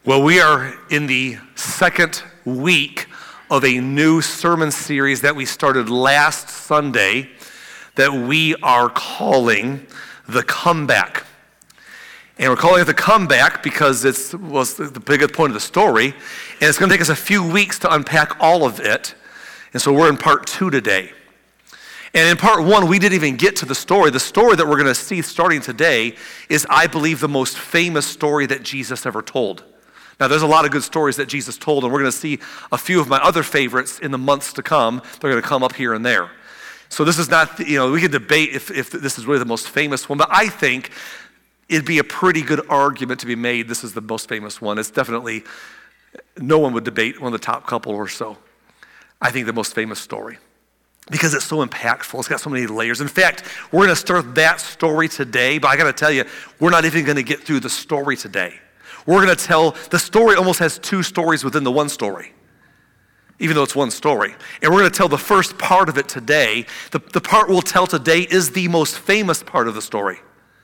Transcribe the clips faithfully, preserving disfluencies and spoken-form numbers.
Well, we are in the second week of a new sermon series that we started last Sunday that we are calling The Comeback. And we're calling it The Comeback because it was the biggest point of the story, and it's going to take us a few weeks to unpack all of it. And so we're in part two today. And in part one, we didn't even get to the story. The story that we're going to see starting today is, I believe, the most famous story that Jesus ever told. Now, there's a lot of good stories that Jesus told, and we're going to see a few of my other favorites in the months to come. They're going to come up here and there. So this is not, you know, we could debate if, if this is really the most famous one, but I think it'd be a pretty good argument to be made this is the most famous one. It's definitely, no one would debate one of the top couple or so. I think the most famous story, because it's so impactful. It's got so many layers. In fact, we're going to start that story today, but I got to tell you, we're not even going to get through the story today. We're going to tell, the story almost has two stories within the one story, even though it's one story. And we're going to tell the first part of it today. The, the part we'll tell today is the most famous part of the story.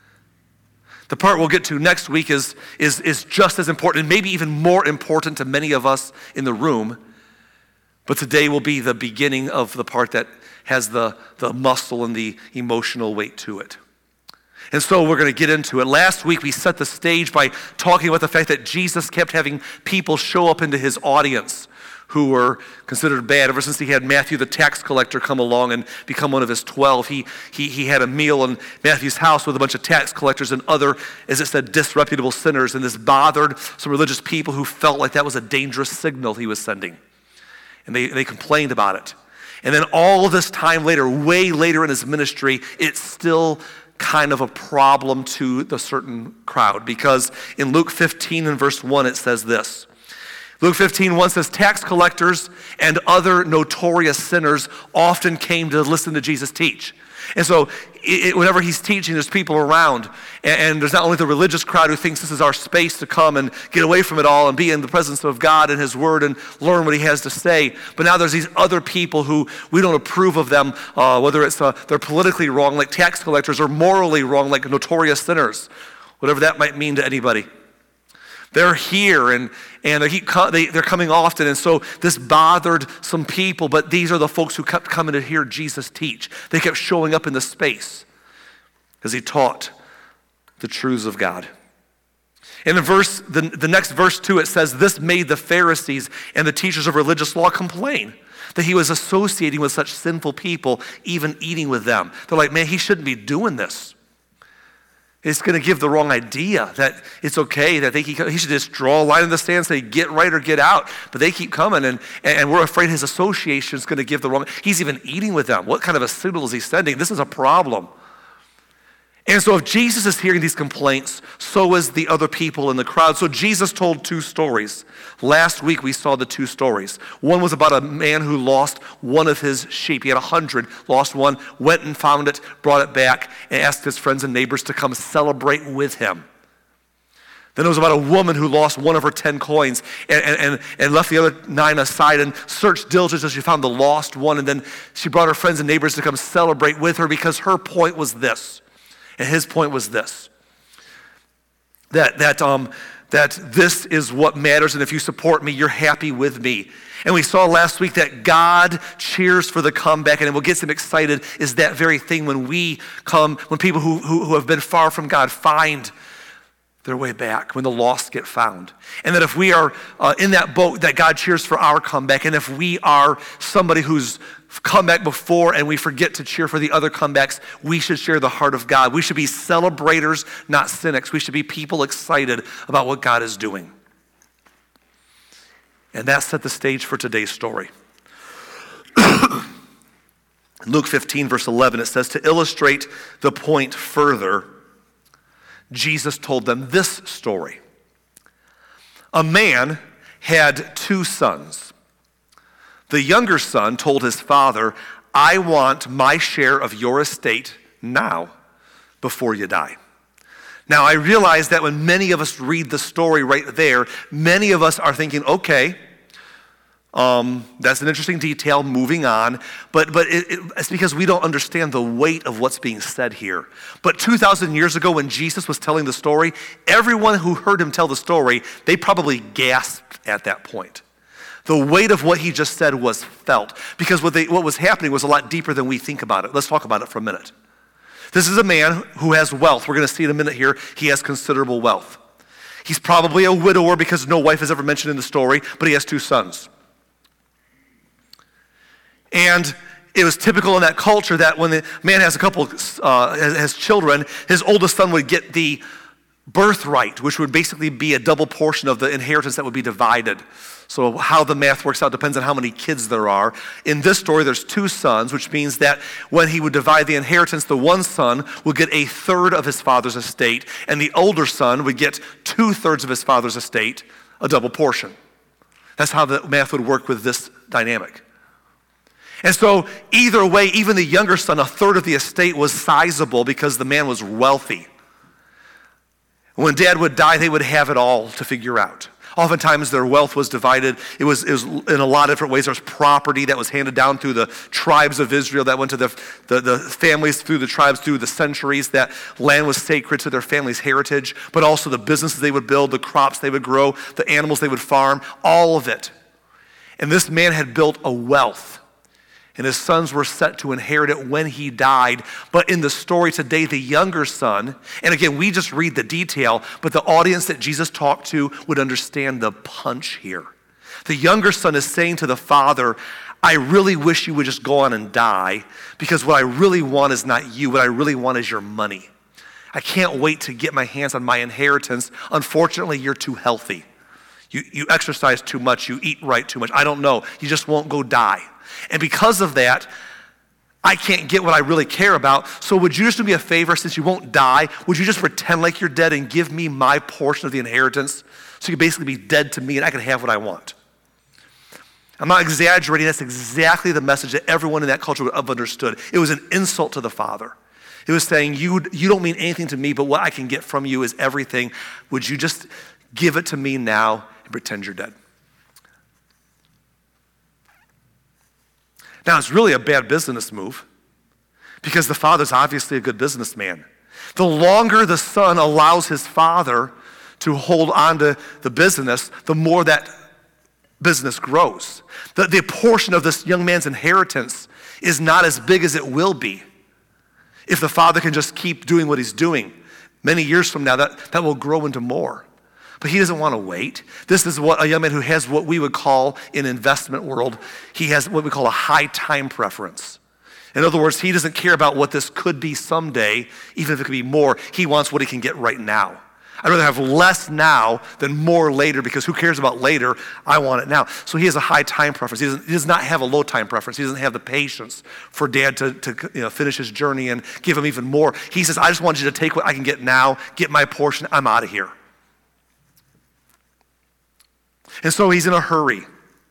The part we'll get to next week is, is, is just as important, and maybe even more important to many of us in the room. But today will be the beginning of the part that has the, the muscle and the emotional weight to it. And so we're going to get into it. Last week we set the stage by talking about the fact that Jesus kept having people show up into his audience who were considered bad. Ever since he had Matthew the tax collector come along and become one of his twelve, he, he, he had a meal in Matthew's house with a bunch of tax collectors and other, as it said, disreputable sinners. And this bothered some religious people who felt like that was a dangerous signal he was sending. And they, they complained about it. And then all this time later, way later in his ministry, it's still kind of a problem to the certain crowd, because in Luke fifteen and verse one it says this. Luke fifteen one says, tax collectors and other notorious sinners often came to listen to Jesus teach. And so it, whenever he's teaching, there's people around, and, and there's not only the religious crowd who thinks this is our space to come and get away from it all and be in the presence of God and his word and learn what he has to say, but now there's these other people who we don't approve of them, uh, whether it's uh, they're politically wrong like tax collectors or morally wrong like notorious sinners, whatever that might mean to anybody. They're here, and, and they keep, they, they're coming often, and so this bothered some people, but these are the folks who kept coming to hear Jesus teach. They kept showing up in the space as he taught the truths of God. In the verse, the, the next verse two, it says, this made the Pharisees and the teachers of religious law complain that he was associating with such sinful people, even eating with them. They're like, man, he shouldn't be doing this. It's going to give the wrong idea that it's okay, that they keep, he should just draw a line in the sand and say, get right or get out. But they keep coming, and, and we're afraid his association is going to give the wrong, he's even eating with them. What kind of a signal is he sending? This is a problem. And so if Jesus is hearing these complaints, so is the other people in the crowd. So Jesus told two stories. Last week we saw the two stories. One was about a man who lost one of his sheep. He had a hundred, lost one, went and found it, brought it back, and asked his friends and neighbors to come celebrate with him. Then it was about a woman who lost one of her ten coins and, and, and left the other nine aside and searched diligently until she found the lost one. And then she brought her friends and neighbors to come celebrate with her because her point was this. And his point was this, that, that, um, that this is what matters, and if you support me, you're happy with me. And we saw last week that God cheers for the comeback, and what gets him excited is that very thing when we come, when people who, who, who have been far from God find their way back, when the lost get found. And that if we are uh, in that boat, that God cheers for our comeback, and if we are somebody who's come back before and we forget to cheer for the other comebacks, we should share the heart of God. We should be celebrators, not cynics. We should be people excited about what God is doing. And that set the stage for today's story. Luke fifteen, verse eleven, it says, to illustrate the point further, Jesus told them this story. A man had two sons. The younger son told his father, I want my share of your estate now before you die. Now, I realize that when many of us read the story right there, many of us are thinking, okay, Um, that's an interesting detail, moving on, but, but it, it, it's because we don't understand the weight of what's being said here. But two thousand years ago when Jesus was telling the story, everyone who heard him tell the story, they probably gasped at that point. The weight of what he just said was felt, because what, they, what was happening was a lot deeper than we think about it. Let's talk about it for a minute. This is a man who has wealth. We're going to see in a minute here, he has considerable wealth. He's probably a widower because no wife is ever mentioned in the story, but he has two sons. And it was typical in that culture that when the man has a couple, uh, has, has children, his oldest son would get the birthright, which would basically be a double portion of the inheritance that would be divided. So how the math works out depends on how many kids there are. In this story, there's two sons, which means that when he would divide the inheritance, the one son would get a third of his father's estate, and the older son would get two-thirds of his father's estate, a double portion. That's how the math would work with this dynamic. And so either way, even the younger son, a third of the estate was sizable because the man was wealthy. When dad would die, they would have it all to figure out. Oftentimes their wealth was divided. It was, it was in a lot of different ways. There was property that was handed down through the tribes of Israel that went to the, the, the families through the tribes through the centuries. That land was sacred to their family's heritage, but also the businesses they would build, the crops they would grow, the animals they would farm, all of it. And this man had built a wealth. And his sons were set to inherit it when he died. But in the story today, the younger son, and again, we just read the detail, but the audience that Jesus talked to would understand the punch here. The younger son is saying to the father, I really wish you would just go on and die, because what I really want is not you. What I really want is your money. I can't wait to get my hands on my inheritance. Unfortunately, you're too healthy. You, you exercise too much. You eat right too much. I don't know. You just won't go die. And because of that, I can't get what I really care about. So would you just do me a favor, since you won't die, would you just pretend like you're dead and give me my portion of the inheritance so you can basically be dead to me and I can have what I want? I'm not exaggerating. That's exactly the message that everyone in that culture would have understood. It was an insult to the father. It was saying, you, you don't mean anything to me, but what I can get from you is everything. Would you just give it to me now and pretend you're dead? Now, it's really a bad business move because the father's obviously a good businessman. The longer the son allows his father to hold on to the business, the more that business grows. The, the portion of this young man's inheritance is not as big as it will be if the father can just keep doing what he's doing. Many years from now, that, that will grow into more. But he doesn't want to wait. This is what a young man who has what we would call in investment world, he has what we call a high time preference. In other words, he doesn't care about what this could be someday, even if it could be more. He wants what he can get right now. I'd rather have less now than more later, because who cares about later? I want it now. So he has a high time preference. He, doesn't, he does not have a low time preference. He doesn't have the patience for dad to, to you know, finish his journey and give him even more. He says, I just want you to take what I can get now, get my portion, I'm out of here. And so he's in a hurry.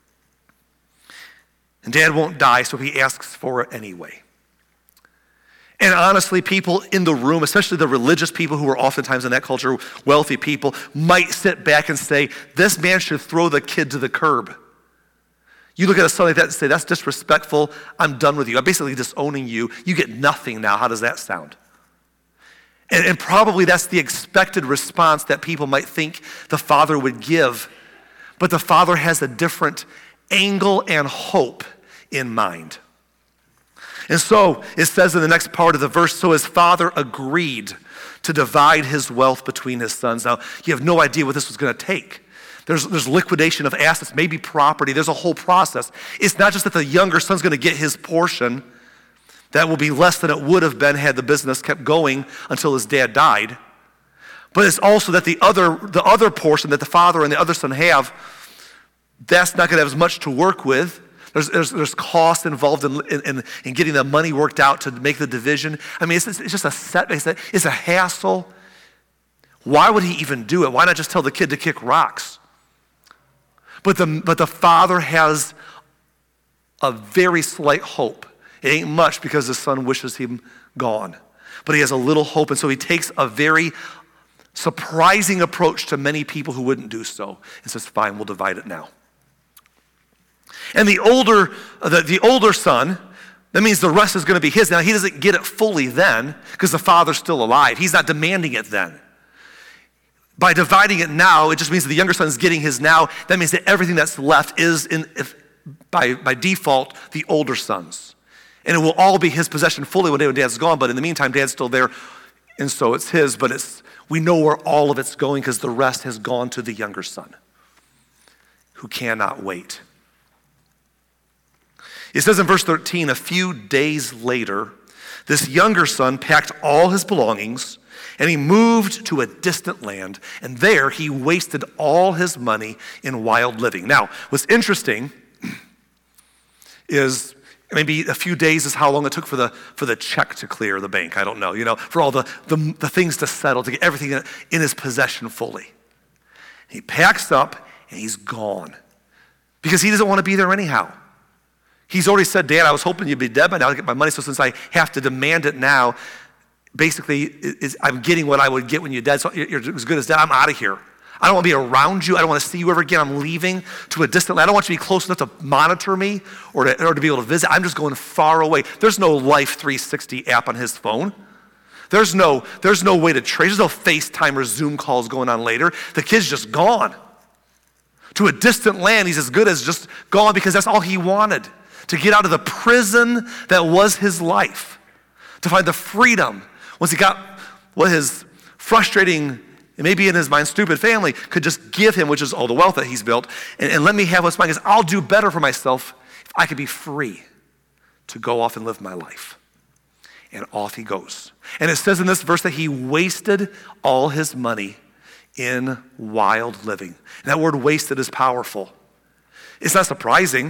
And dad won't die, so he asks for it anyway. And honestly, people in the room, especially the religious people who are oftentimes in that culture, wealthy people, might sit back and say, this man should throw the kid to the curb. You look at a son like that and say, that's disrespectful. I'm done with you. I'm basically disowning you. You get nothing now. How does that sound? And, and probably that's the expected response that people might think the father would give. But the father has a different angle and hope in mind. And so it says in the next part of the verse, so his father agreed to divide his wealth between his sons. Now, you have no idea what this was going to take. There's, there's liquidation of assets, maybe property. There's a whole process. It's not just that the younger son's going to get his portion. That will be less than it would have been had the business kept going until his dad died. But it's also that the other, the other portion that the father and the other son have, that's not going to have as much to work with. There's, there's, there's cost involved in, in, in getting the money worked out to make the division. I mean, it's, it's just a setback. It's a, it's a hassle. Why would he even do it? Why not just tell the kid to kick rocks? But the, but the father has a very slight hope. It ain't much because the son wishes him gone. But he has a little hope, and so he takes a very surprising approach to many people who wouldn't do so and says, fine, we'll divide it now. And the older, the, the older son, that means the rest is going to be his. Now, he doesn't get it fully then because the father's still alive. He's not demanding it then. By dividing it now, it just means that the younger son is getting his now. That means that everything that's left is, in, if, by, by default, the older son's. And it will all be his possession fully one day when dad's gone, but in the meantime, dad's still there, and so it's his, but it's we know where all of it's going because the rest has gone to the younger son who cannot wait. It says in verse thirteen, a few days later, this younger son packed all his belongings and he moved to a distant land, and there he wasted all his money in wild living. Now, what's interesting is maybe a few days is how long it took for the for the check to clear the bank. I don't know, you know, for all the, the, the things to settle, to get everything in, in his possession fully. He packs up and he's gone because he doesn't want to be there anyhow. He's already said, Dad, I was hoping you'd be dead by now to get my money, so since I have to demand it now, basically is, I'm getting what I would get when you're dead, so you're as good as dead. I'm out of here. I don't want to be around you. I don't want to see you ever again. I'm leaving to a distant land. I don't want you to be close enough to monitor me or to, or to be able to visit. I'm just going far away. There's no Life three sixty app on his phone. There's no, there's no way to trace. There's no FaceTime or Zoom calls going on later. The kid's just gone. To a distant land, he's as good as just gone because that's all he wanted. To get out of the prison that was his life. To find the freedom. Once he got what his frustrating, and maybe in his mind, stupid family could just give him, which is all the wealth that he's built, and, and let me have what's mine, because I'll do better for myself if I could be free to go off and live my life. And off he goes. And it says in this verse that he wasted all his money in wild living. And that word wasted is powerful. It's not surprising.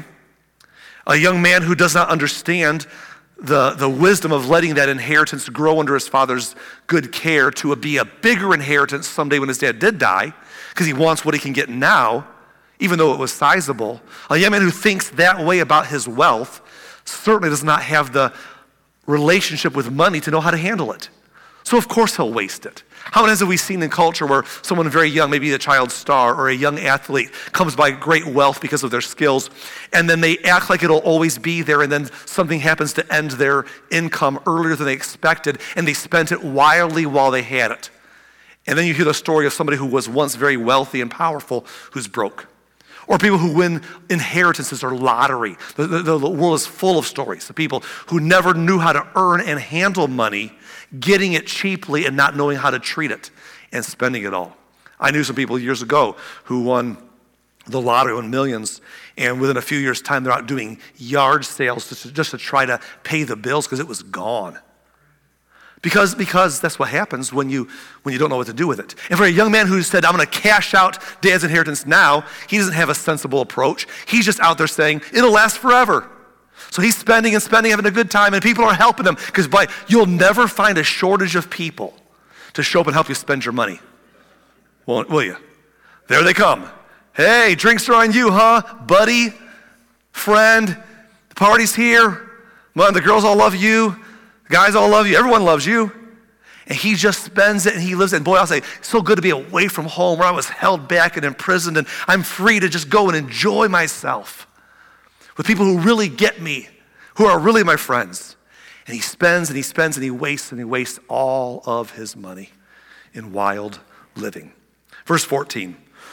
A young man who does not understand the, the wisdom of letting that inheritance grow under his father's good care to be a bigger inheritance someday when his dad did die, because he wants what he can get now, even though it was sizable. A young man who thinks that way about his wealth certainly does not have the relationship with money to know how to handle it. So of course he'll waste it. How many times have we seen in culture where someone very young, maybe a child star or a young athlete, comes by great wealth because of their skills, and then they act like it'll always be there, and then something happens to end their income earlier than they expected, and they spent it wildly while they had it. And then you hear the story of somebody who was once very wealthy and powerful who's broke. Or people who win inheritances or lottery. The, the, the world is full of stories of people who never knew how to earn and handle money, getting it cheaply and not knowing how to treat it and spending it all. I knew some people years ago who won the lottery, won millions, and within a few years' time, they're out doing yard sales just to, just to try to pay the bills because it was gone. Because, because that's what happens when you when you don't know what to do with it. And for a young man who said, I'm going to cash out dad's inheritance now, he doesn't have a sensible approach. He's just out there saying, it'll last forever. So he's spending and spending, having a good time, and people are helping him. Because by you'll never find a shortage of people to show up and help you spend your money. Won't, will you? There they come. Hey, drinks are on you, huh? Buddy, friend, the party's here. Well, the girls all love you. The guys all love you. Everyone loves you. And he just spends it and he lives it. And boy, I'll say, it's so good to be away from home where I was held back and imprisoned, and I'm free to just go and enjoy myself with people who really get me, who are really my friends. And he spends and he spends and he wastes and he wastes all of his money in wild living. Verse fourteen.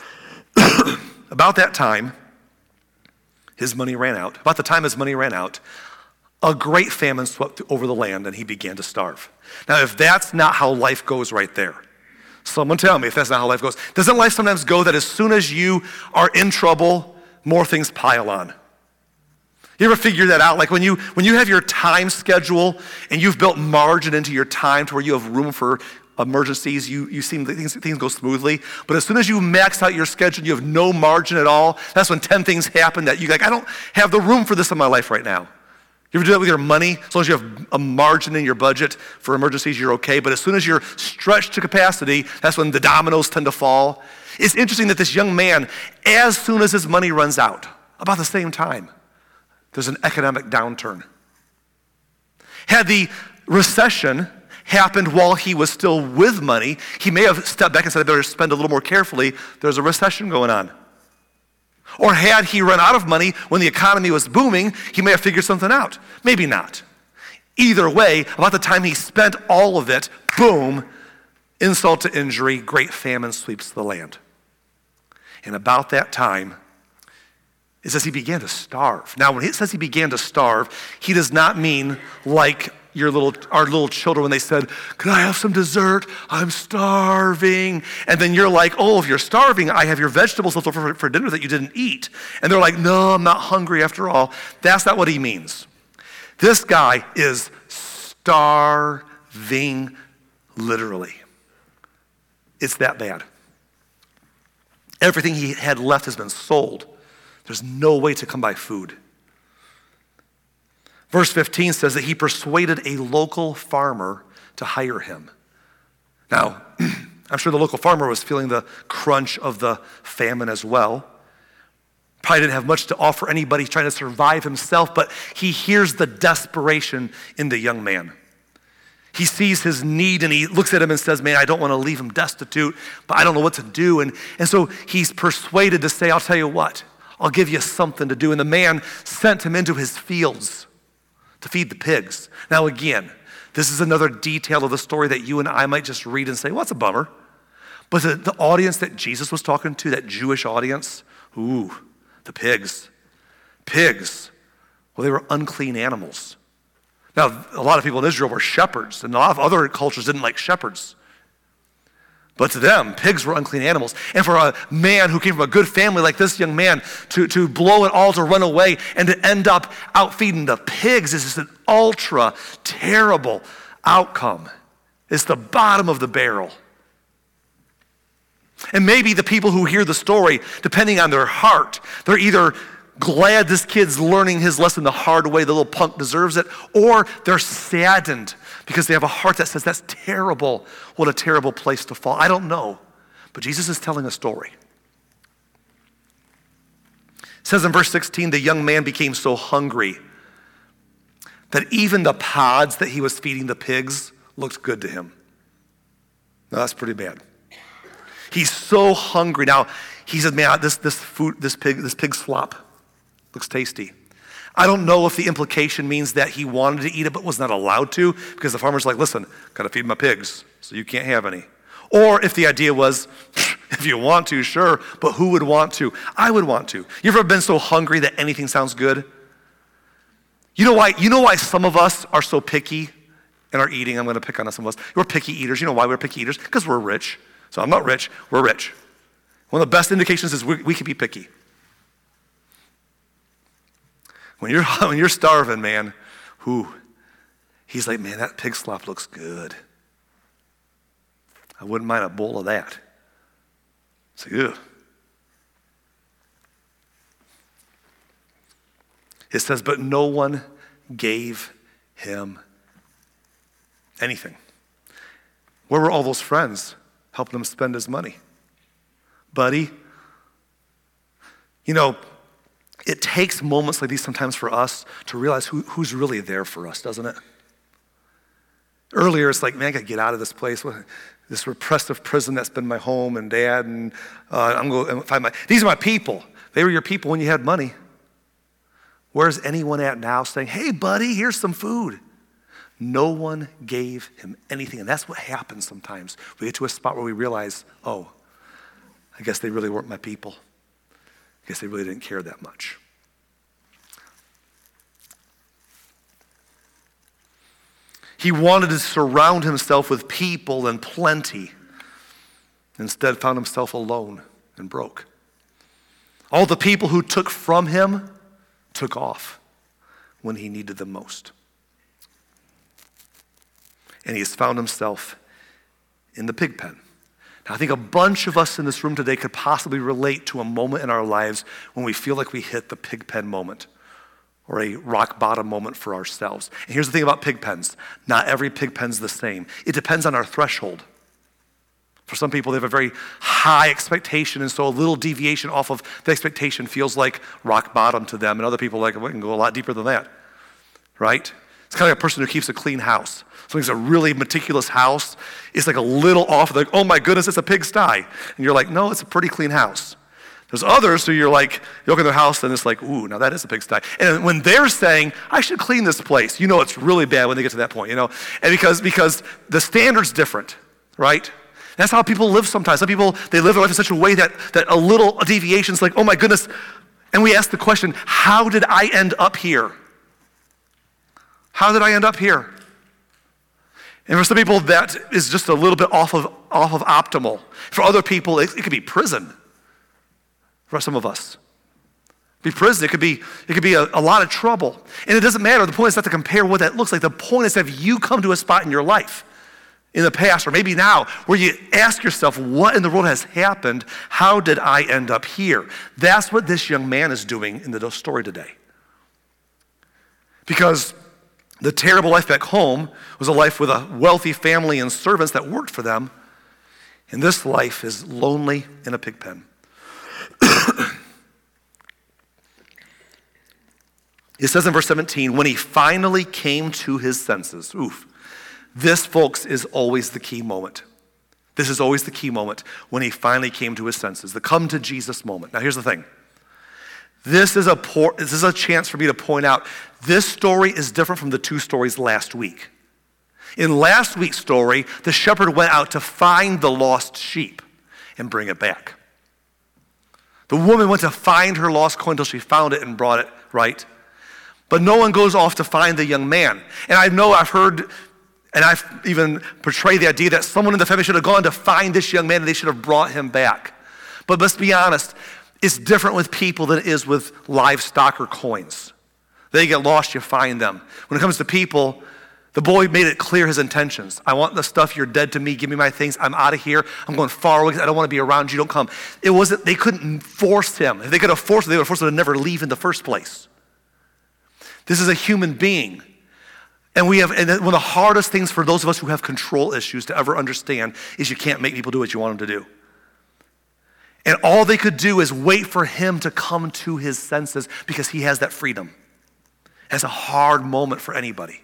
About that time, his money ran out. About the time his money ran out, a great famine swept over the land and he began to starve. Now, if that's not how life goes right there, someone tell me if that's not how life goes. Doesn't life sometimes go that as soon as you are in trouble, more things pile on? You ever figure that out? Like when you when you have your time schedule and you've built margin into your time to where you have room for emergencies, you, you seem things, things go smoothly. But as soon as you max out your schedule and you have no margin at all, that's when ten things happen that you like, I don't have the room for this in my life right now. You ever do that with your money? As long as you have a margin in your budget for emergencies, you're okay. But as soon as you're stretched to capacity, that's when the dominoes tend to fall. It's interesting that this young man, as soon as his money runs out, about the same time, there's an economic downturn. Had the recession happened while he was still with money, he may have stepped back and said, I better spend a little more carefully. There's a recession going on. Or had he run out of money when the economy was booming, he may have figured something out. Maybe not. Either way, about the time he spent all of it, boom, insult to injury, great famine sweeps the land. And about that time, it says he began to starve. Now, when it says he began to starve, he does not mean like your little, our little children when they said, "Can I have some dessert? I'm starving." And then you're like, "Oh, if you're starving, I have your vegetables left over for, for dinner that you didn't eat." And they're like, "No, I'm not hungry after all." That's not what he means. This guy is starving, literally. It's that bad. Everything he had left has been sold. There's no way to come by food. Verse fifteen says that he persuaded a local farmer to hire him. Now, I'm sure the local farmer was feeling the crunch of the famine as well. Probably didn't have much to offer anybody trying to survive himself, but he hears the desperation in the young man. He sees his need and he looks at him and says, "Man, I don't want to leave him destitute, but I don't know what to do." And, and so he's persuaded to say, "I'll tell you what, I'll give you something to do." And the man sent him into his fields to feed the pigs. Now again, this is another detail of the story that you and I might just read and say, "Well, that's a bummer." But the, the audience that Jesus was talking to, that Jewish audience, ooh, the pigs. Pigs, well, they were unclean animals. Now, a lot of people in Israel were shepherds, and a lot of other cultures didn't like shepherds. But to them, pigs were unclean animals. And for a man who came from a good family like this young man to, to blow it all to run away and to end up out feeding the pigs is just an ultra terrible outcome. It's the bottom of the barrel. And maybe the people who hear the story, depending on their heart, they're either glad this kid's learning his lesson the hard way, the little punk deserves it, or they're saddened because they have a heart that says, "That's terrible. What a terrible place to fall." I don't know, but Jesus is telling a story. It says in verse sixteen, the young man became so hungry that even the pods that he was feeding the pigs looked good to him. Now, that's pretty bad. He's so hungry. Now, he said, "Man, this, this food, this pig, this pig slop looks tasty." I don't know if the implication means that he wanted to eat it but was not allowed to, because the farmer's like, "Listen, gotta feed my pigs, so you can't have any." Or if the idea was, if you want to, sure, but who would want to? I would want to. You ever been so hungry that anything sounds good? You know why, you know why some of us are so picky in our eating? I'm gonna pick on some of us. We're picky eaters. You know why we're picky eaters? Because we're rich. So I'm not rich, we're rich. One of the best indications is we, we can be picky. When you're, when you're starving, man, whoo, he's like, "Man, that pig slop looks good. I wouldn't mind a bowl of that." It's like, ew. It says, but no one gave him anything. Where were all those friends helping him spend his money? Buddy, you know, it takes moments like these sometimes for us to realize who, who's really there for us, doesn't it? Earlier, it's like, man, I got to get out of this place, this repressive prison that's been my home and dad, and uh, I'm going to find my, these are my people. They were your people when you had money. Where's anyone at now saying, "Hey, buddy, here's some food"? No one gave him anything, and that's what happens sometimes. We get to a spot where we realize, oh, I guess they really weren't my people. I guess they really didn't care that much. He wanted to surround himself with people and plenty. Instead, found himself alone and broke. All the people who took from him took off when he needed them most. And he has found himself in the pig pen. Now, I think a bunch of us in this room today could possibly relate to a moment in our lives when we feel like we hit the pig pen moment or a rock bottom moment for ourselves. And here's the thing about pig pens. Not every pig pen's the same. It depends on our threshold. For some people, they have a very high expectation, and so a little deviation off of the expectation feels like rock bottom to them. And other people are like, we can go a lot deeper than that, right? It's kind of like a person who keeps a clean house. Something's a really meticulous house. It's like a little off, like, oh my goodness, it's a pigsty. And you're like, no, it's a pretty clean house. There's others who you're like, you look in their house and it's like, ooh, now that is a pigsty. And when they're saying, I should clean this place, you know it's really bad when they get to that point, you know? And because, because the standard's different, right? That's how people live sometimes. Some people, they live their life in such a way that, that a little deviation is like, oh my goodness. And we ask the question, how did I end up here? How did I end up here? And for some people, that is just a little bit off of, off of optimal. For other people, it, it could be prison. For some of us. Be prison, it could be, it could be a, a lot of trouble. And it doesn't matter. The point is not to compare what that looks like. The point is, have you come to a spot in your life, in the past, or maybe now, where you ask yourself, what in the world has happened? How did I end up here? That's what this young man is doing in the story today. Because the terrible life back home was a life with a wealthy family and servants that worked for them. And this life is lonely in a pig pen. It says in verse seventeen, when he finally came to his senses. Oof. This, folks, is always the key moment. This is always the key moment when he finally came to his senses, the come to Jesus moment. Now, here's the thing. This is a por- this is a chance for me to point out this story is different from the two stories last week. In last week's story, the shepherd went out to find the lost sheep and bring it back. The woman went to find her lost coin until she found it and brought it, right? But no one goes off to find the young man. And I know I've heard, and I've even portrayed the idea that someone in the family should have gone to find this young man and they should have brought him back. But let's be honest, it's different with people than it is with livestock or coins. They get lost, you find them. When it comes to people, the boy made it clear his intentions. I want the stuff, you're dead to me, give me my things, I'm out of here, I'm going far away, I don't want to be around you, don't come. It wasn't, they couldn't force him. If they could have forced him, they would have forced him to never leave in the first place. This is a human being. And we have, and one of the hardest things for those of us who have control issues to ever understand is you can't make people do what you want them to do. And all they could do is wait for him to come to his senses because he has that freedom. It's a hard moment for anybody.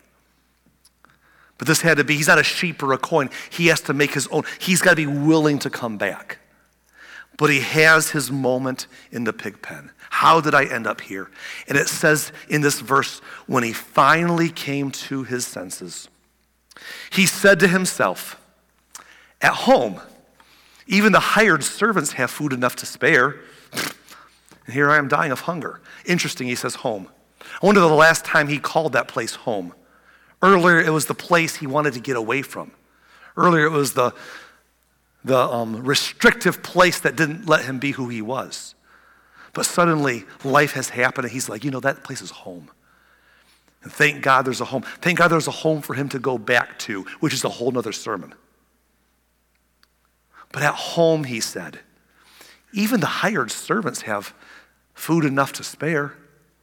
But this had to be, he's not a sheep or a coin. He has to make his own. He's got to be willing to come back. But he has his moment in the pig pen. How did I end up here? And it says in this verse, when he finally came to his senses, he said to himself, at home, even the hired servants have food enough to spare. And here I am dying of hunger. Interesting, he says home. I wonder the last time he called that place home. Earlier, it was the place he wanted to get away from. Earlier, it was the, the um, restrictive place that didn't let him be who he was. But suddenly, life has happened, and he's like, you know, that place is home. And thank God there's a home. Thank God there's a home for him to go back to, which is a whole nother sermon. But at home, he said, even the hired servants have food enough to spare.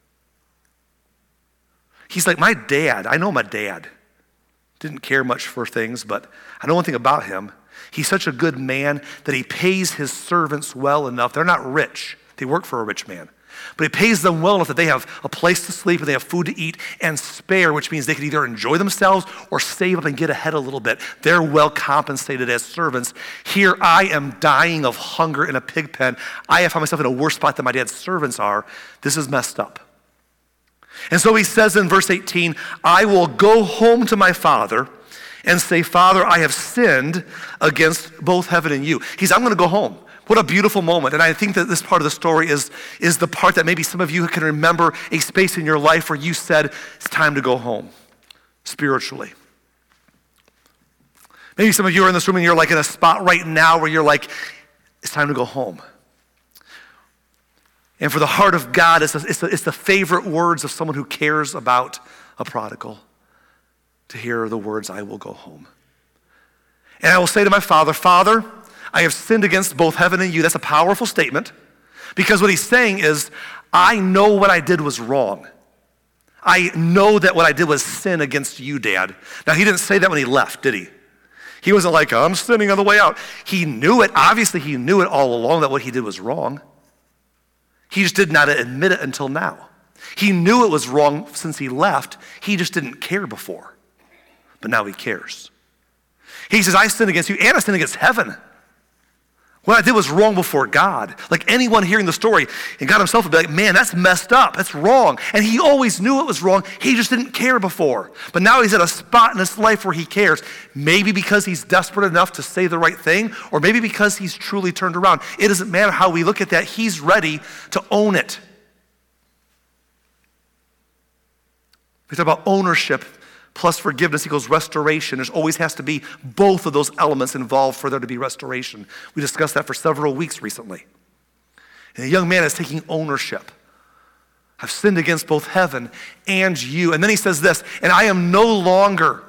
He's like, my dad, I know my dad didn't care much for things, but I know one thing about him. He's such a good man that he pays his servants well enough. They're not rich. They work for a rich man. But he pays them well enough that they have a place to sleep and they have food to eat and spare, which means they can either enjoy themselves or save up and get ahead a little bit. They're well compensated as servants. Here I am dying of hunger in a pig pen. I have found myself in a worse spot than my dad's servants are. This is messed up. And so he says in verse eighteen, I will go home to my father and say, Father, I have sinned against both heaven and you. He's, I'm going to go home. What a beautiful moment. And I think that this part of the story is, is the part that maybe some of you can remember a space in your life where you said, it's time to go home, spiritually. Maybe some of you are in this room and you're like in a spot right now where you're like, it's time to go home. And for the heart of God, it's, a, it's, a, it's the favorite words of someone who cares about a prodigal, to hear the words, I will go home. And I will say to my father, Father, I have sinned against both heaven and you. That's a powerful statement because what he's saying is, I know what I did was wrong. I know that what I did was sin against you, Dad. Now, he didn't say that when he left, did he? He wasn't like, I'm sinning on the way out. He knew it. Obviously, he knew it all along that what he did was wrong. He just did not admit it until now. He knew it was wrong since he left. He just didn't care before. But now he cares. He says, I sinned against you and I sinned against heaven. What I did was wrong before God. Like anyone hearing the story, and God himself would be like, man, that's messed up. That's wrong. And he always knew it was wrong. He just didn't care before. But now he's at a spot in his life where he cares. Maybe because he's desperate enough to say the right thing, or maybe because he's truly turned around. It doesn't matter how we look at that. He's ready to own it. We talk about ownership plus forgiveness equals restoration. There always has to be both of those elements involved for there to be restoration. We discussed that for several weeks recently. And the young man is taking ownership. I've sinned against both heaven and you. And then he says this, and I am no longer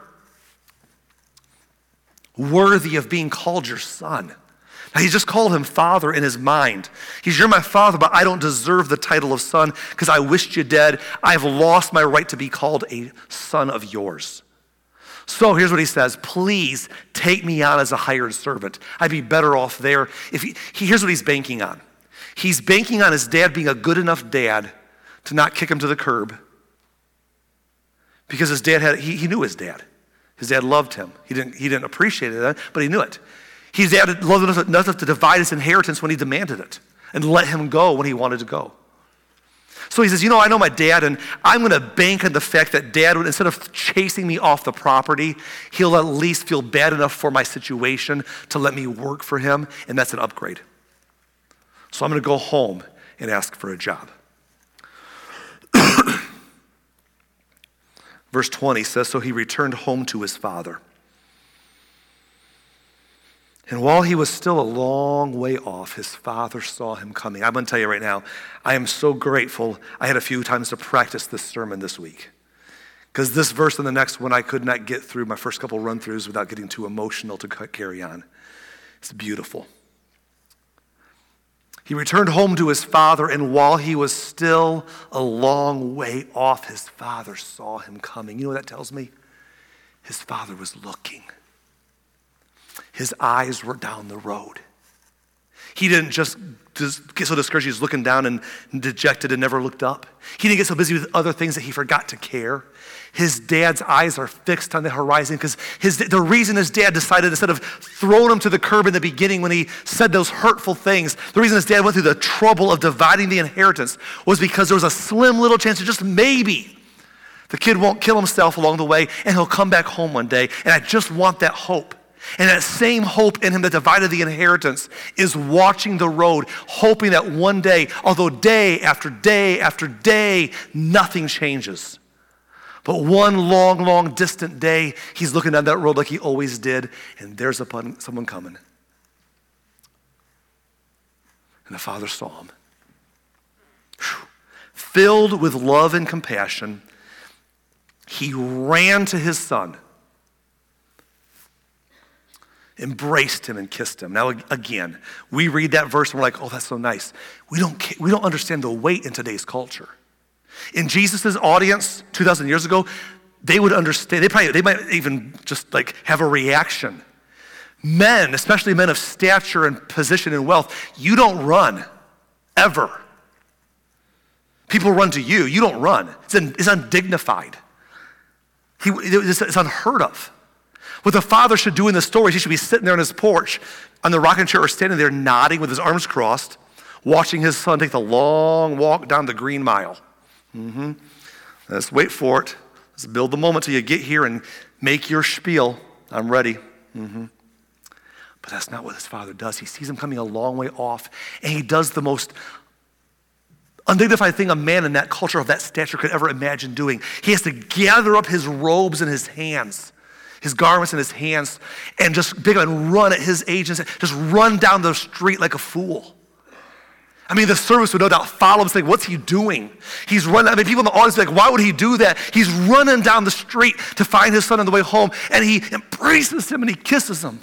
worthy of being called your son. Now, he just called him father in his mind. He's, you're my father, but I don't deserve the title of son because I wished you dead. I've lost my right to be called a son of yours. So here's what he says. Please take me on as a hired servant. I'd be better off there. If he, he, here's what he's banking on. He's banking on his dad being a good enough dad to not kick him to the curb because his dad had, he, he knew his dad. His dad loved him. He didn't, he didn't appreciate it, but he knew it. His dad loved enough, enough to divide his inheritance when he demanded it and let him go when he wanted to go. So he says, you know, I know my dad, and I'm going to bank on the fact that dad would, instead of chasing me off the property, he'll at least feel bad enough for my situation to let me work for him, and that's an upgrade. So I'm going to go home and ask for a job. Verse twenty says, so he returned home to his father. And while he was still a long way off, his father saw him coming. I'm going to tell you right now, I am so grateful I had a few times to practice this sermon this week. Because this verse and the next one, I could not get through my first couple run-throughs without getting too emotional to carry on. It's beautiful. He returned home to his father, and while he was still a long way off, his father saw him coming. You know what that tells me? His father was looking. His eyes were down the road. He didn't just, just get so discouraged he was looking down and dejected and never looked up. He didn't get so busy with other things that he forgot to care. His dad's eyes are fixed on the horizon because his the reason his dad decided, instead of throwing him to the curb in the beginning when he said those hurtful things, the reason his dad went through the trouble of dividing the inheritance was because there was a slim little chance that just maybe the kid won't kill himself along the way and he'll come back home one day. And I just want that hope. And that same hope in him that divided the inheritance is watching the road, hoping that one day, although day after day after day, nothing changes. But one long, long distant day, he's looking down that road like he always did, and there's upon someone coming. And the father saw him. Whew. Filled with love and compassion, he ran to his son, embraced him and kissed him. Now again, we read that verse and we're like, oh, that's so nice. We don't, we don't understand the weight in today's culture. In Jesus' audience two thousand years ago, they would understand, they probably, they might even just like have a reaction. Men, especially men of stature and position and wealth, you don't run, ever. People run to you, you don't run. It's, un, it's undignified. He, it's, it's unheard of. What the father should do in the story is he should be sitting there on his porch on the rocking chair or standing there nodding with his arms crossed, watching his son take the long walk down the Green Mile. Mm-hmm. Let's wait for it. Let's build the moment till you get here and make your spiel. I'm ready. Mm-hmm. But that's not what his father does. He sees him coming a long way off, and he does the most undignified thing a man in that culture of that stature could ever imagine doing. He has to gather up his robes in his hands, his garments in his hands, and just pick up and run at his age, and just run down the street like a fool. I mean, the service would no doubt follow him saying, what's he doing? He's running. I mean, people in the audience would be like, why would he do that? He's running down the street to find his son on the way home, and he embraces him and he kisses him.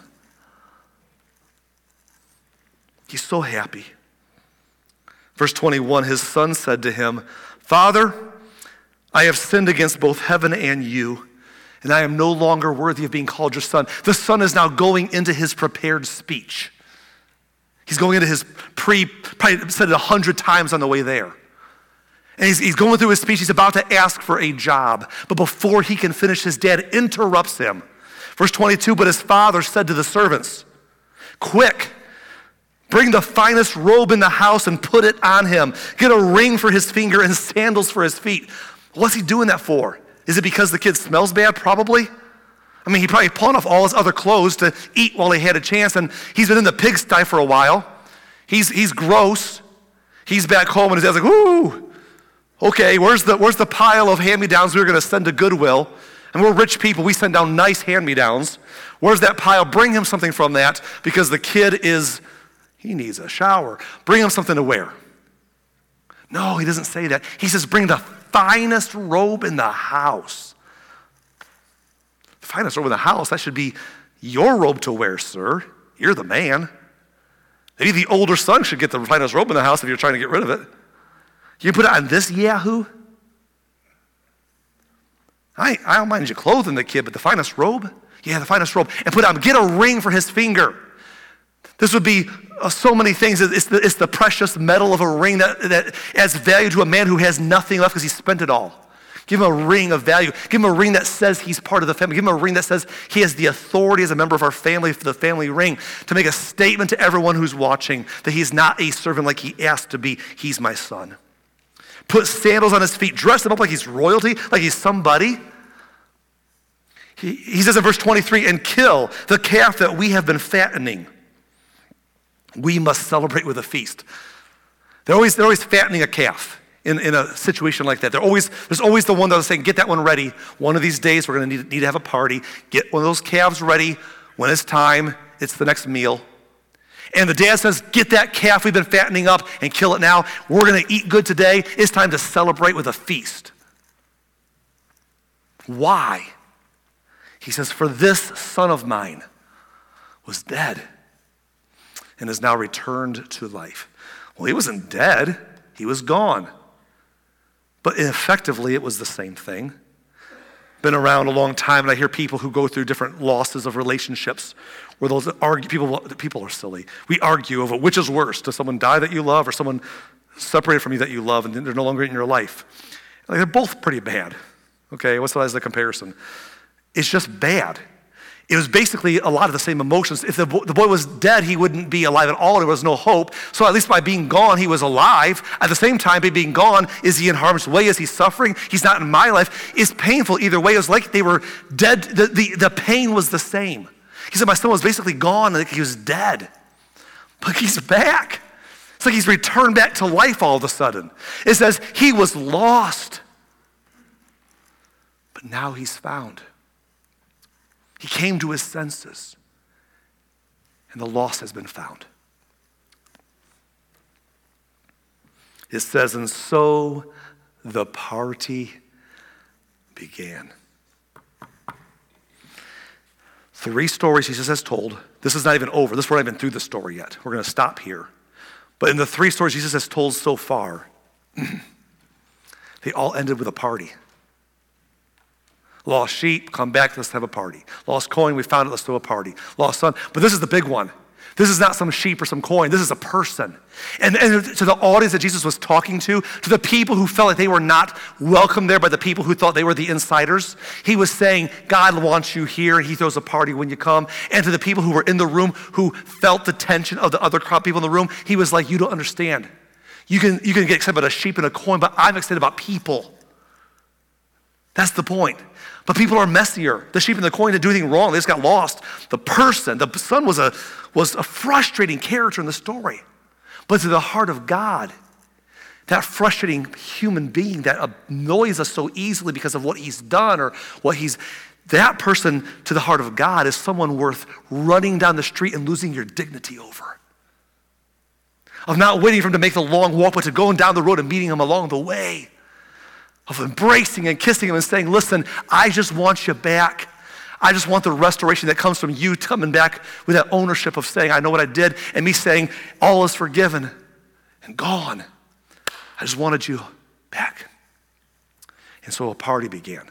He's so happy. Verse twenty-one, his son said to him, Father, I have sinned against both heaven and you, and I am no longer worthy of being called your son. The son is now going into his prepared speech. He's going into his pre, probably said it a hundred times on the way there. And he's, he's going through his speech. He's about to ask for a job. But before he can finish, his dad interrupts him. Verse twenty-two, but his father said to the servants, quick, Bring the finest robe in the house and put it on him. Get a ring for his finger and sandals for his feet. What's he doing that for? Is it because the kid smells bad? Probably. I mean, he probably pawned off all his other clothes to eat while he had a chance, and he's been in the pigsty for a while. He's he's gross. He's back home, and his dad's like, ooh, okay, where's the, where's the pile of hand-me-downs we were going to send to Goodwill? And we're rich people. We send down nice hand-me-downs. Where's that pile? Bring him something from that because the kid is, he needs a shower. Bring him something to wear. No, he doesn't say that. He says, bring the finest robe in the house. The finest robe in the house, that should be your robe to wear, sir. You're the man. Maybe the older son should get the finest robe in the house if you're trying to get rid of it. You put it on this yahoo? I, I don't mind you clothing the kid, but the finest robe? Yeah, the finest robe. And put on, get a ring for his finger. This would be uh, so many things. It's the, it's the precious metal of a ring that, that adds value to a man who has nothing left because he spent it all. Give him a ring of value. Give him a ring that says he's part of the family. Give him a ring that says he has the authority as a member of our family for the family ring to make a statement to everyone who's watching that he's not a servant like he asked to be. He's my son. Put sandals on his feet. Dress him up like he's royalty, like he's somebody. He, he says in verse twenty-three, and kill the calf that we have been fattening. We must celebrate with a feast. They're always, they're always fattening a calf. In, in a situation like that. They're always, there's always the one that's saying, get that one ready. One of these days, we're going to need, need to have a party. Get one of those calves ready. When it's time, it's the next meal. And the dad says, get that calf we've been fattening up and kill it now. We're going to eat good today. It's time to celebrate with a feast. Why? He says, for this son of mine was dead and is now returned to life. Well, he wasn't dead. He was gone. But effectively, it was the same thing. Been around a long time, and I hear people who go through different losses of relationships where those argue, people, people are silly. We argue over which is worse, does someone die that you love or someone separated from you that you love and they're no longer in your life? Like, they're both pretty bad. Okay, what's the comparison? It's just bad. It was basically a lot of the same emotions. If the boy, the boy was dead, he wouldn't be alive at all. There was no hope. So at least by being gone, he was alive. At the same time, by being gone, is he in harm's way? Is he suffering? He's not in my life. It's painful either way. It was like they were dead. The, the, the pain was the same. He said, my son was basically gone, like he was dead. But he's back. It's like he's returned back to life all of a sudden. It says he was lost, but now he's found. He came to his senses, and the lost has been found. It says, and so the party began. Three stories Jesus has told. This is not even over. This is not even through the story yet. We're going to stop here. But in the three stories Jesus has told so far, they all ended with a party. Lost sheep, come back, let's have a party. Lost coin, we found it, let's throw a party. Lost son, but this is the big one. This is not some sheep or some coin, this is a person. And, and to the audience that Jesus was talking to, to the people who felt like they were not welcome there by the people who thought they were the insiders, he was saying, God wants you here, and he throws a party when you come. And to the people who were in the room, who felt the tension of the other crowd people in the room, he was like, you don't understand. You can, you can get excited about a sheep and a coin, but I'm excited about people. That's the point. But people are messier. The sheep and the coin didn't do anything wrong. They just got lost. The person, the son was a, was a frustrating character in the story. But to the heart of God, that frustrating human being that annoys us so easily because of what he's done or what he's, that person to the heart of God is someone worth running down the street and losing your dignity over. Of not waiting for him to make the long walk, but to going down the road and meeting him along the way. Of embracing and kissing him and saying, listen, I just want you back. I just want the restoration that comes from you coming back with that ownership of saying, I know what I did, and me saying, all is forgiven and gone. I just wanted you back. And so a party began.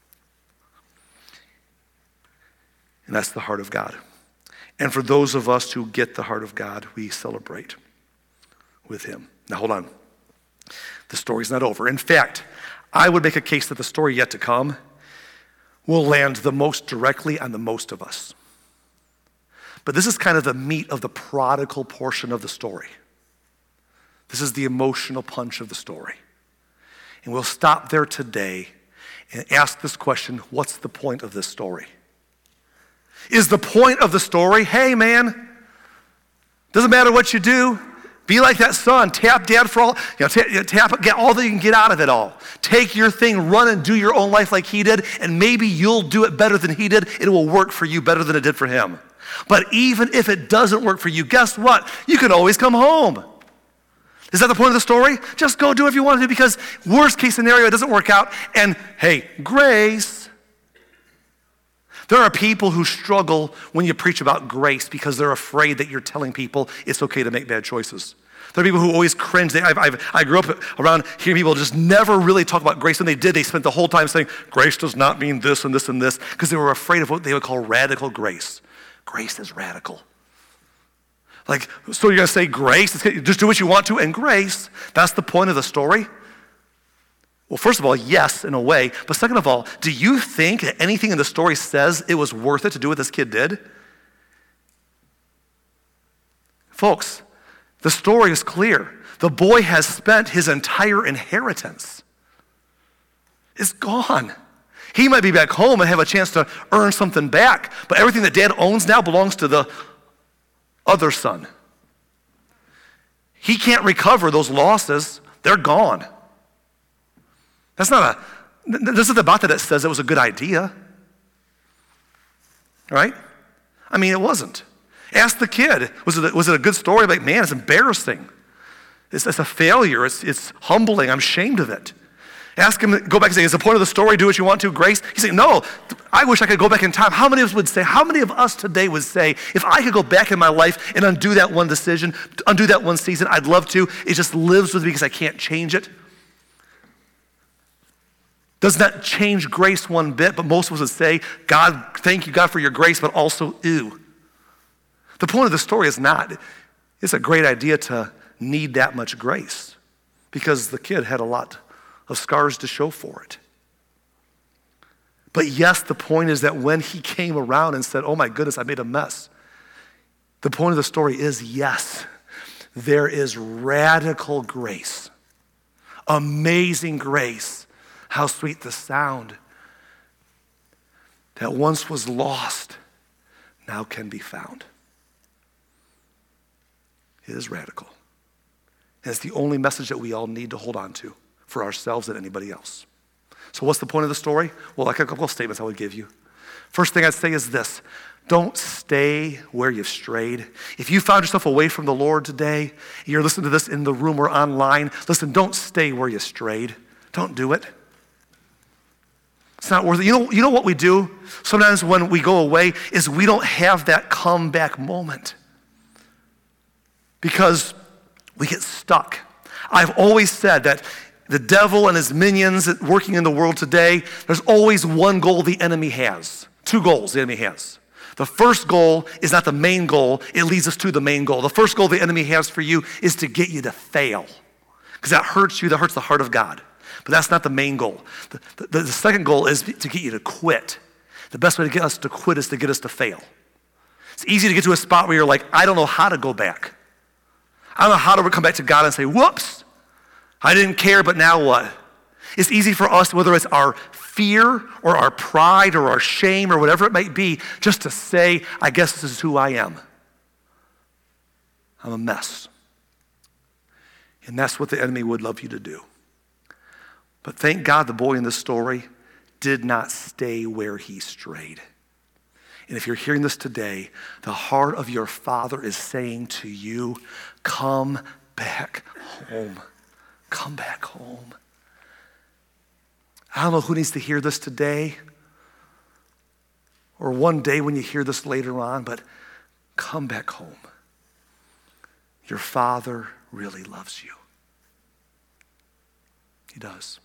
And that's the heart of God. And for those of us who get the heart of God, we celebrate with him. Now hold on. The story's not over. In fact, I would make a case that the story yet to come will land the most directly on the most of us. But this is kind of the meat of the prodigal portion of the story. This is the emotional punch of the story. And we'll stop there today and ask this question, what's the point of this story? Is the point of the story, hey man, doesn't matter what you do, be like that son, tap dad for all, you know, tap, tap, get all that you can get out of it all. Take your thing, run and do your own life like he did, and maybe you'll do it better than he did. It will work for you better than it did for him. But even if it doesn't work for you, guess what? You can always come home. Is that the point of the story? Just go do whatever you want to do, because worst case scenario, it doesn't work out. And hey, grace. There are people who struggle when you preach about grace because they're afraid that you're telling people it's okay to make bad choices. There are people who always cringe. They, I've, I've, I grew up around hearing people just never really talk about grace. When they did, they spent the whole time saying, grace does not mean this and this and this, because they were afraid of what they would call radical grace. Grace is radical. Like, so you're going to say grace, just do what you want to, and grace, that's the point of the story? Well, first of all, yes, in a way. But second of all, do you think that anything in the story says it was worth it to do what this kid did? Folks, the story is clear. The boy has spent his entire inheritance. It's gone. He might be back home and have a chance to earn something back, but everything that dad owns now belongs to the other son. He can't recover those losses. They're gone. That's not a, this isn't about that it says it was a good idea. Right? I mean, it wasn't. Ask the kid, was it a, was it a good story? Like, man, it's embarrassing. It's, it's a failure. It's, it's humbling. I'm ashamed of it. Ask him, go back and say, is the point of the story, do what you want to, grace? He's saying, no, I wish I could go back in time. How many of us would say, how many of us today would say, if I could go back in my life and undo that one decision, undo that one season, I'd love to. It just lives with me because I can't change it. Does not change grace one bit, but most of us would say, God, thank you, God, for your grace, but also, ew. The point of the story is not, it's a great idea to need that much grace because the kid had a lot of scars to show for it. But yes, the point is that when he came around and said, oh my goodness, I made a mess. The point of the story is, yes, there is radical grace, amazing grace. How sweet the sound that once was lost now can be found. It is radical. And it's the only message that we all need to hold on to for ourselves and anybody else. So what's the point of the story? Well, like a couple of statements I would give you. First thing I'd say is this: don't stay where you've strayed. If you found yourself away from the Lord today, you're listening to this in the room or online, listen, don't stay where you strayed. Don't do it. It's not worth it. You know, you know what we do sometimes when we go away is we don't have that comeback moment because we get stuck. I've always said that the devil and his minions working in the world today, there's always one goal the enemy has. Two goals the enemy has. The first goal is not the main goal. It leads us to the main goal. The first goal the enemy has for you is to get you to fail because that hurts you. That hurts the heart of God. But that's not the main goal. The, the, the second goal is to get you to quit. The best way to get us to quit is to get us to fail. It's easy to get to a spot where you're like, I don't know how to go back. I don't know how to come back to God and say, whoops, I didn't care, but now what? It's easy for us, whether it's our fear or our pride or our shame or whatever it might be, just to say, I guess this is who I am. I'm a mess. And that's what the enemy would love you to do. But thank God the boy in this story did not stay where he strayed. And if you're hearing this today, the heart of your Father is saying to you, come back home. Come back home. I don't know who needs to hear this today or one day when you hear this later on, but come back home. Your Father really loves you. He does.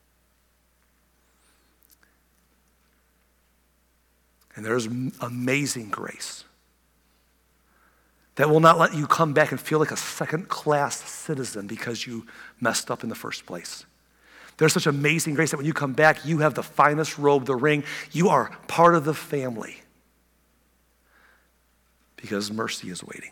And there's amazing grace that will not let you come back and feel like a second-class citizen because you messed up in the first place. There's such amazing grace that when you come back, you have the finest robe, the ring. You are part of the family. because mercy is waiting.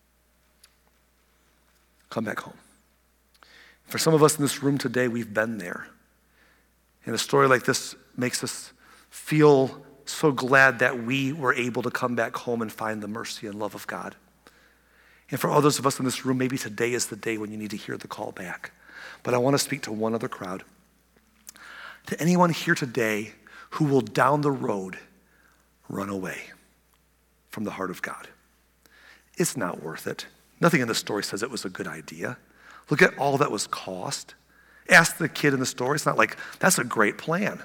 Come back home. For some of us in this room today, we've been there. And a story like this makes us feel so glad that we were able to come back home and find the mercy and love of God. And for others of us in this room, maybe today is the day when you need to hear the call back. But I want to speak to one other crowd. To anyone here today who will down the road run away from the heart of God. It's not worth it. Nothing in the story says it was a good idea. Look at all that was cost. Ask the kid in the story. It's not like, that's a great plan.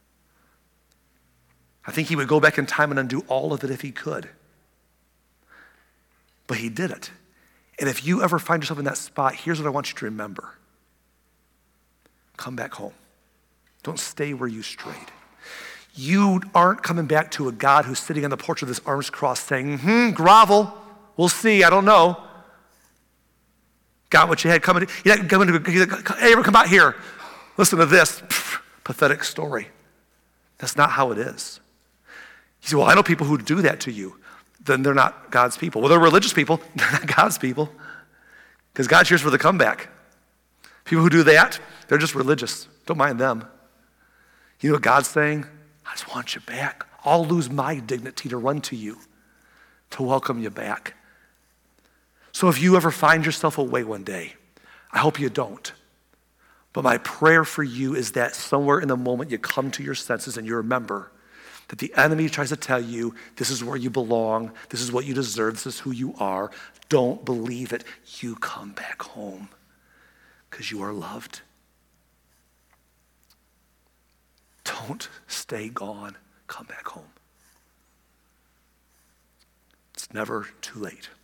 I think he would go back in time and undo all of it if he could. But he did it. And if you ever find yourself in that spot, here's what I want you to remember. Come back home. Don't stay where you strayed. You aren't coming back to a God who's sitting on the porch with his arms crossed saying, hmm, grovel, we'll see, I don't know. Got what you had coming. You had coming to, hey, everyone come out here. Listen to this Pfft, pathetic story. That's not how it is. You say, well, I know people who do that to you. Then they're not God's people. Well, they're religious people. They're not God's people. Because God's here for the comeback. People who do that, they're just religious. Don't mind them. You know what God's saying? I just want you back. I'll lose my dignity to run to you, to welcome you back. So if you ever find yourself away one day, I hope you don't. But my prayer for you is that somewhere in the moment you come to your senses and you remember that the enemy tries to tell you this is where you belong, this is what you deserve, this is who you are. Don't believe it. You come back home because you are loved. Don't stay gone. Come back home. It's never too late.